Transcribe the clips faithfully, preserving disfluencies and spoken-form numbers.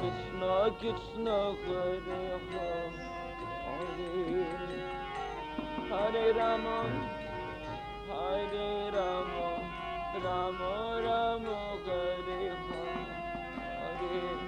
Krishna Krishna Hare Hare Hare Rama Hare Rama Rama Rama Hare Hare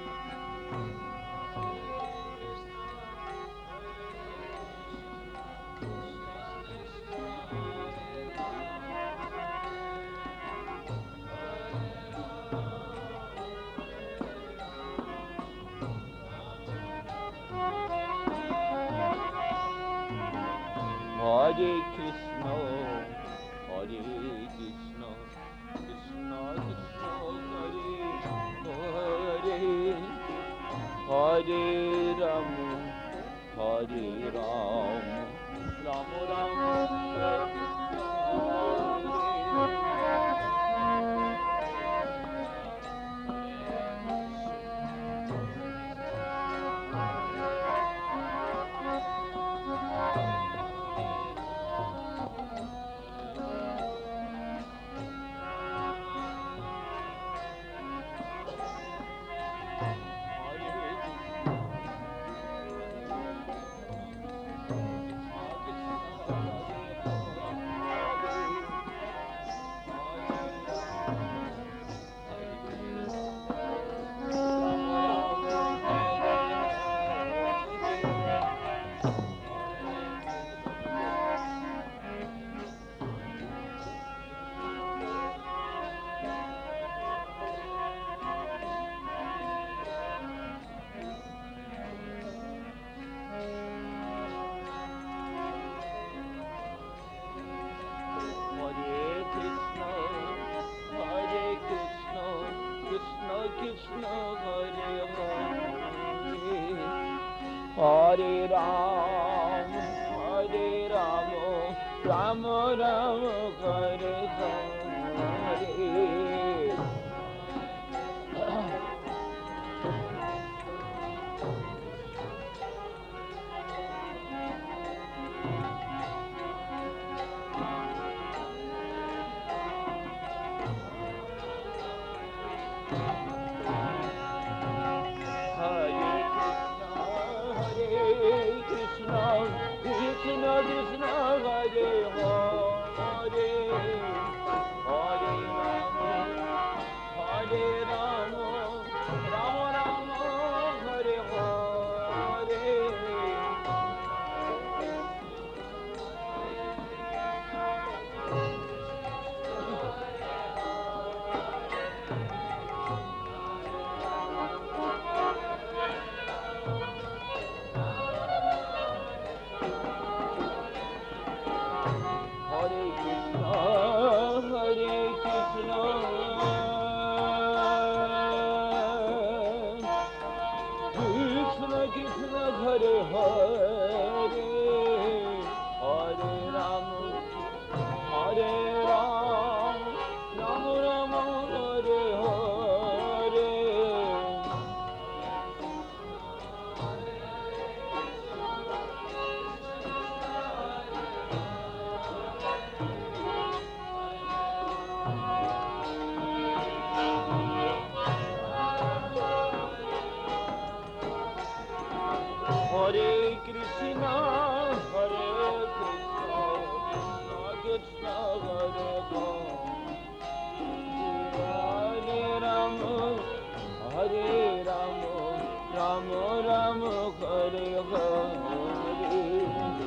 Hare Krishna, Hare Krishna, Krishna Krishna, Hare Hare, Hare Rama, Hare Rama, Rama Rama, Krishna Hare Hare Hare Ram Hare Rama Rama Rama Hare Hare Krishna Krishna Hare Hare Hare Rama Hare Rama Rama Rama Hare Hare Hare Hare Hare Rama Hare Rama Rama Rama Hare Hare Hare Krishna, Hare Krishna, Krishna Krishna, Hare Hare, Hare Rama, Hare Rama, Rama Rama, Hare Hare.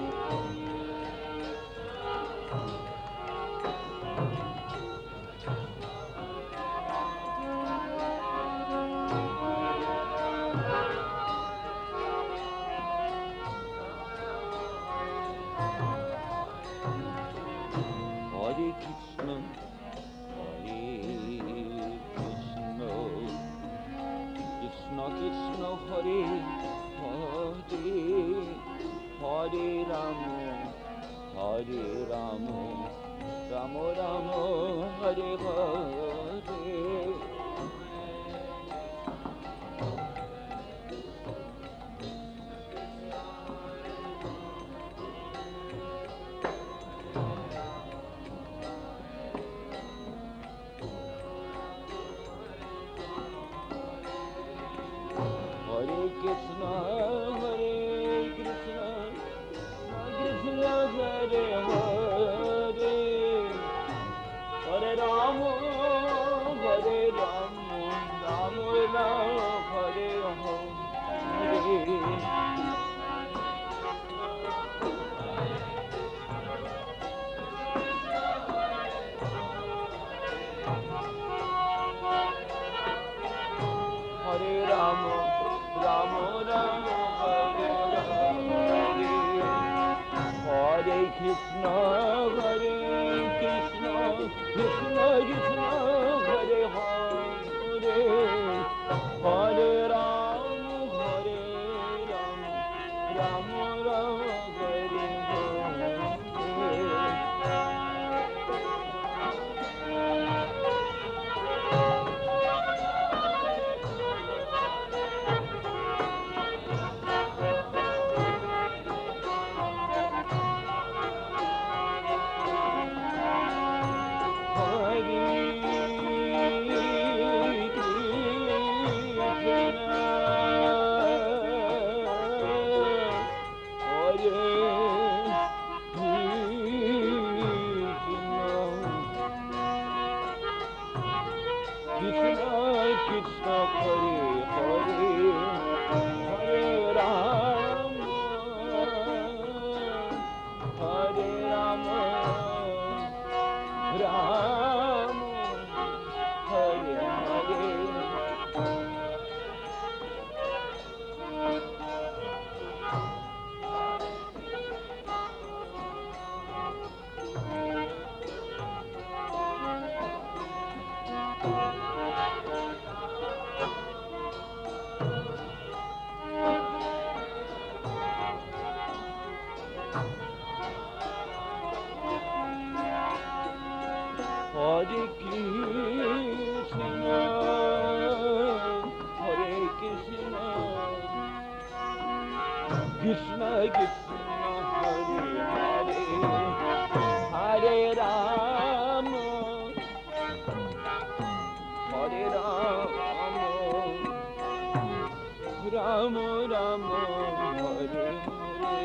Hare Krishna, Hare Krishna, Krishna Krishna, Hare Hare, Hare Rama, Hare Rama, Rama Rama, Hare Hare. Ram, Hare Ram, Ram Ram, Hare Hare. Hare Ram, Ram Ram, Hare Hare. Hare Krishna, Hare Krishna, Krishna Krishna, Hare Hare. Hare Ram, Hare Ram, Ram Ram, Hare Hare. Hare Krishna, Hare Krishna, Krishna Krishna, Hare Hare, Hare Ram, Hare Ram, Ram Ram, Hare Hare.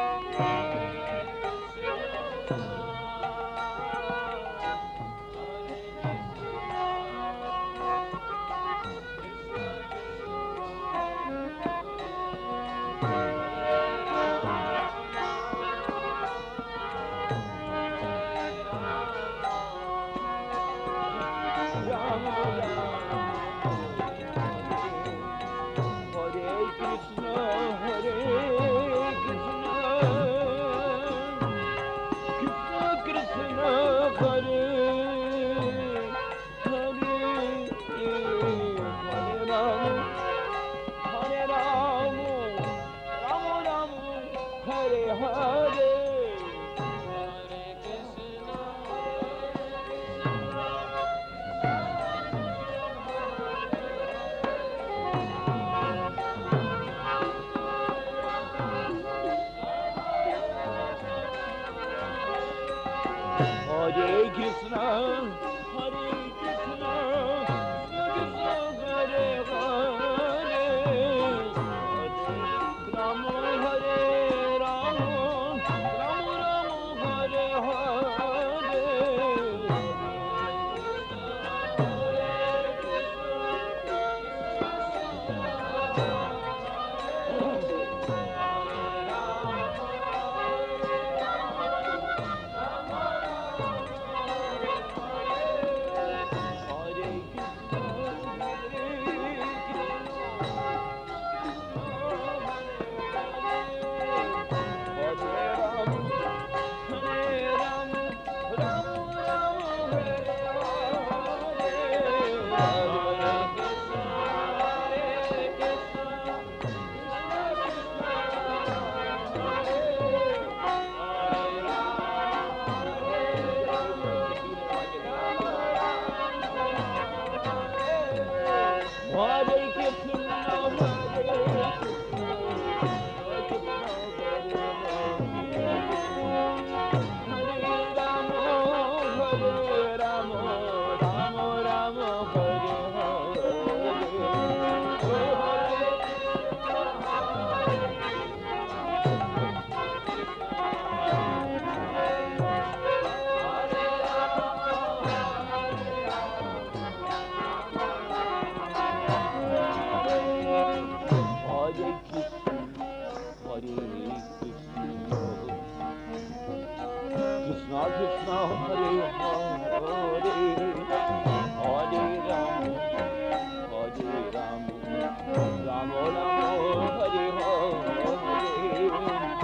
Hare Krishna, Hare Krishna, Krishna Hare Hare, Ram Hare Ram, Ram Ram Hare Hare. Hare Hare, Hare Ram, Hare Ram, Ram Ram, Hare Hare.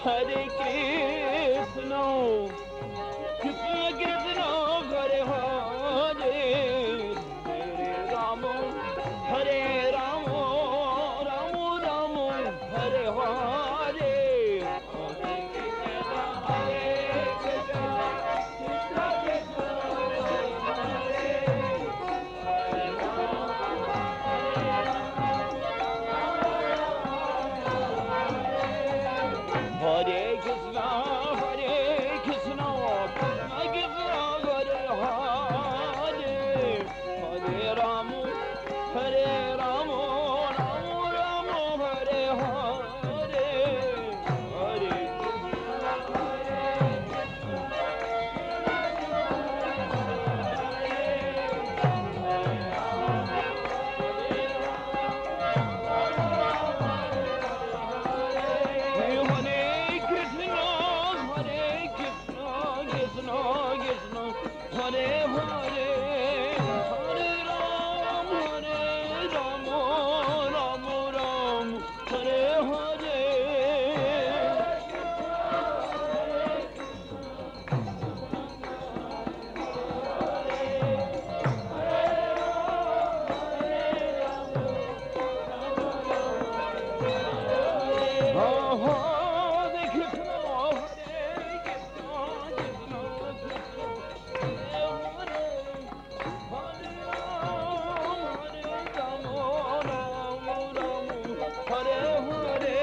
Hare Krishna, Krishna Krishna, Hare Hare, Hare Rama, Hare Rama, Rama Rama, Hare Hare. Hare Krishna, Hare Krishna, Krishna Krishna, Hare Hare, Hare Rama, Hare Krishna, Hare Krishna, Krishna Krishna, Hare Hare, Hare Rama, Hare Rama, Rama Rama, Hare Hare, Hare Krishna, Hare Krishna, Hare Krishna, Hare Krishna, Krishna Krishna, Hare Hare, Hare Ram, Hare Ram, Ram Ram, Hare Hare. Hare Krishna, Hare Krishna, Krishna Krishna, Hare Hare, Hare Ram, Hare Ram, Ram Ram, Hare Hare.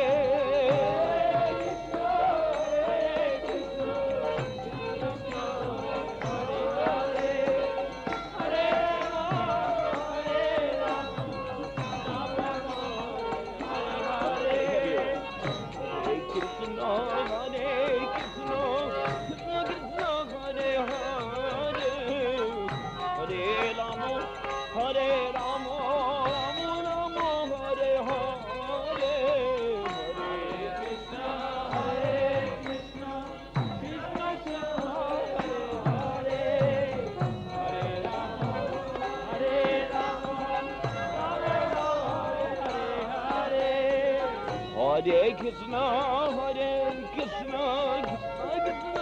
Hare Krishna, Hare Krishna, Krishna Krishna, Hare Hare, Hare Rama, Hare Rama, Rama Rama, Hare Hare, Hare Krishna, Hare Krishna, Krishna Krishna, Hare Hare, Hare Rama, Hare Rama, Rama Rama, Hare Hare. Hare Krishna, Hare Krishna, Krishna Krishna,